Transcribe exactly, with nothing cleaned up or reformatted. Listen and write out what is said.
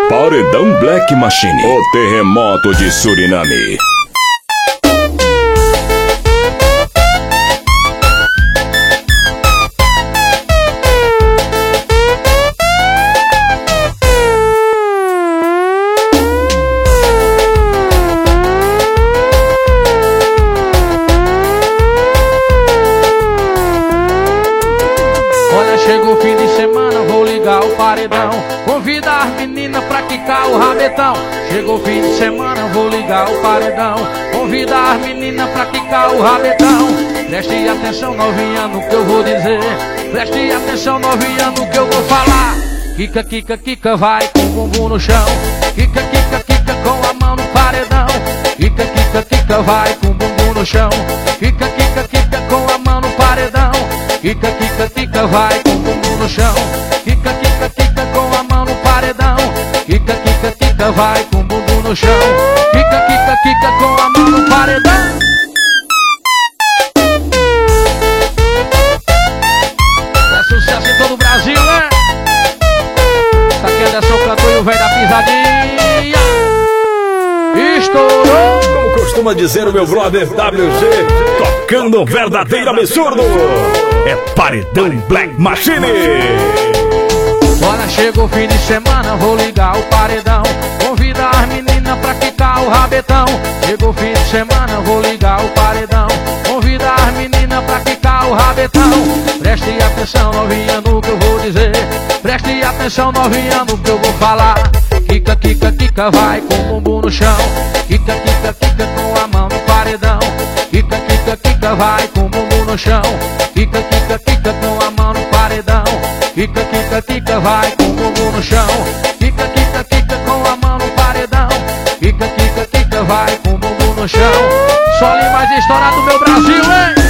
Paredão Black Machine, o terremoto de Suriname. Olha, chegou o fim de semana, vou ligar o paredão, convidar as meninas pra quicar o rabetão. Chegou o fim de semana, vou ligar o paredão, convidar as meninas pra quicar o rabetão. Preste atenção, novinha, no que eu vou dizer. Preste atenção, novinha, no que eu vou falar. Quica, quica, quica, vai com o bumbum no chão. Quica, quica, quica, com a mão no paredão. Quica, quica, quica, vai com o bumbum no chão. Quica, quica, quica, com a mão no paredão. Quica, quica, quica, vai com o bumbum no chão. Quica, quica, quica, com a mão no paredão. Quica, quica, quica, vai com o bumbum no chão. Quica, quica, quica, com a mão no paredão. É sucesso em todo o Brasil, né? Isso aqui é Anderson Cantor e o velho da pisadinha. Estourou! Como costuma dizer o meu brother W G, tocando um verdadeiro absurdo. É Paredão Black Machine. Olha, chegou o fim de semana, vou ligar o paredão, convidar as meninas pra quicar o rabetão. Chegou o fim de semana, vou ligar o paredão, convidar as meninas pra quicar o rabetão. Preste atenção, novinha, no que eu vou dizer. Preste atenção, novinha, no que eu vou falar. Quica, quica, quica, vai com o bumbum no chão. Quica, quica, quica, com a mão no paredão. Quica, quica, quica, vai com o bumbum no chão. Quica, quica, quica, com a mão no paredão. Quica, quica, quica, vai com o bumbum no chão. Quica, quica, quica, com a mão no paredão. Quica, quica, quica, vai com o bumbum no chão. Só ali mais história do meu Brasil, hein?